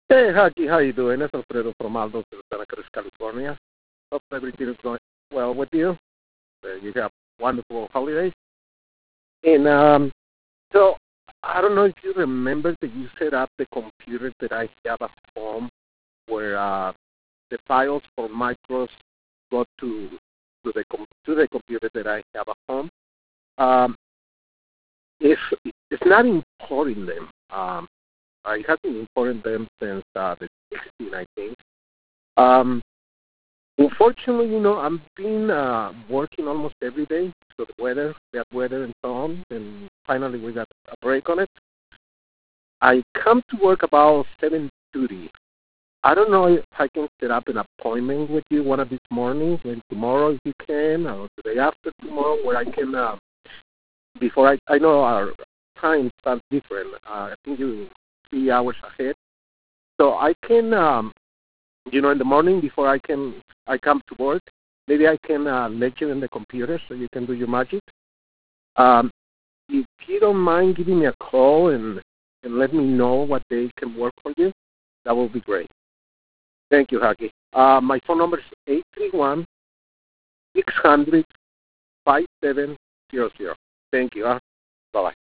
Hey, Haki, how you doing? It's Alfredo from Aldo, Santa Cruz, California. Hope everything is going well with you. You have wonderful holidays. And so, I don't know if you remember that you set up the computer that I have at home, where the files for Micros go to the computer that I have at home. Um, if it's not importing them, I have been importing them since the 16, I think. Um, Unfortunately, I've been working almost every day. So the weather, bad weather, and so on. And finally, we got a break on it. I come to work about 7:30. I don't know if I can set up an appointment with you one of these mornings, maybe tomorrow if you can, or the day after tomorrow, where I can, before I know our time starts different. I think you 3 hours ahead. So I can, in the morning before I come to work, maybe I can let you in the computer so you can do your magic. Um, if you don't mind giving me a call and let me know what day can work for you, that will be great. Thank you, Haki. My phone number is 831-600-5700. Thank you. Bye-bye.